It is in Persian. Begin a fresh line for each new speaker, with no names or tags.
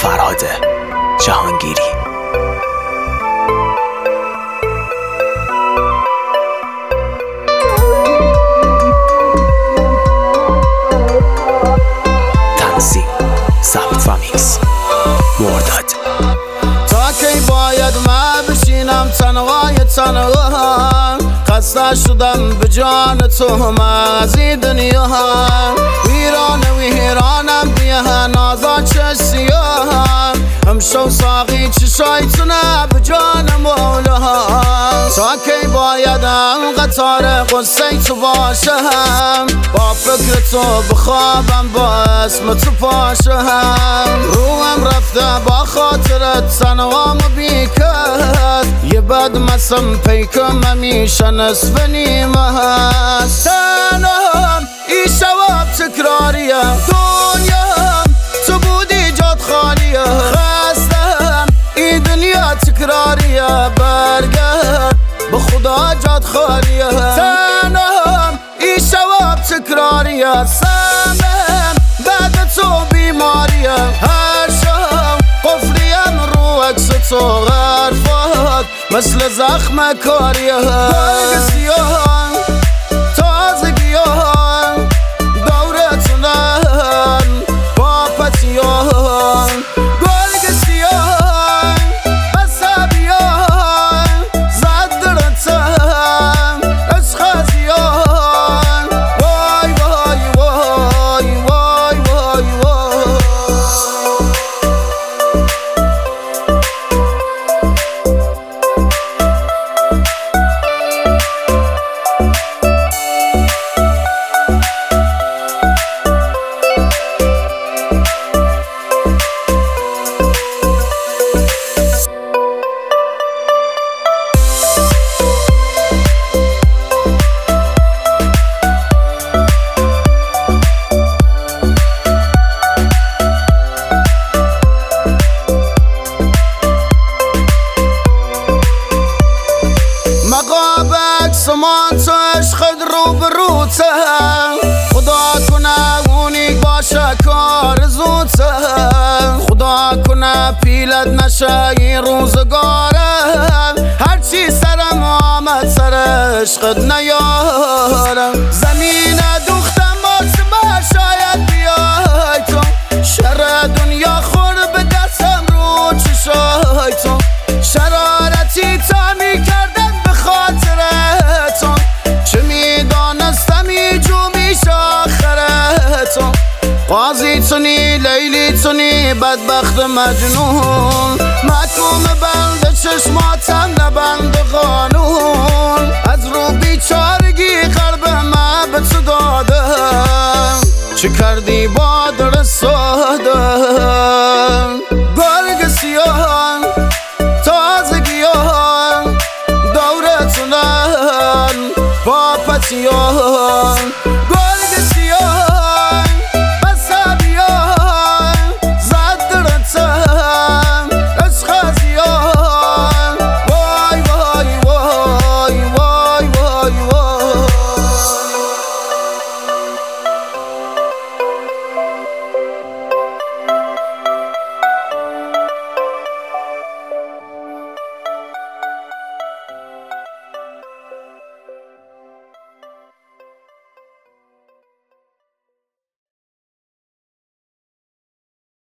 فرهاد جهانگیری. تنظیم ثبت و میکس مرداد.
تا کی باید من بشینم تنهای خسته شدم به جان تو من از این دنیا ویرانم بیه نازا چه سیاه همشو ساقی چشای تونه به جان مولا. تا کی باید قطار قصه تو باشم با فکر تو بخوابم با اسم تو پاشم روحم رفته با خاطرت تنهام بیکت یه بد مسم پیکم همیشه نصف نیمه هست تنهام ای شواب تکراریه دنیا تو بودی جاد خالیه خستم ای دنیا تکراریه برگرد به خدا جاد خالیه تنهام ای شواب تکراریه سمم بعد تو بیماریه هر شب قفلیم رو عکس تو غرفات مثل زخم کاریه برگ سیاه تازگیان دورتونن با پتیان برگ سیاه بسابیان زد درتم اشخازیان وای وای وای وای وای وای. مقابک سمان تو عشقت رو بروته خدا کنه اونیک باشه کار زوته خدا کنه پیلت نشه این روزگاره هرچی سرم آمد سر عشقت نیارم زمین دوختم آسما شاید بیای تو شر دنیا خور به دستم رو چشای تو شرارتی تا می کردم به خاطرتون چه میدانستم ایجو میشه آخرتون قاضی تونی لیلی تونی بدبخت مجنون محکوم بند چشماتم نبند قانون از رو بیچارگی قلب من به تو دادم چه کردی با در ساده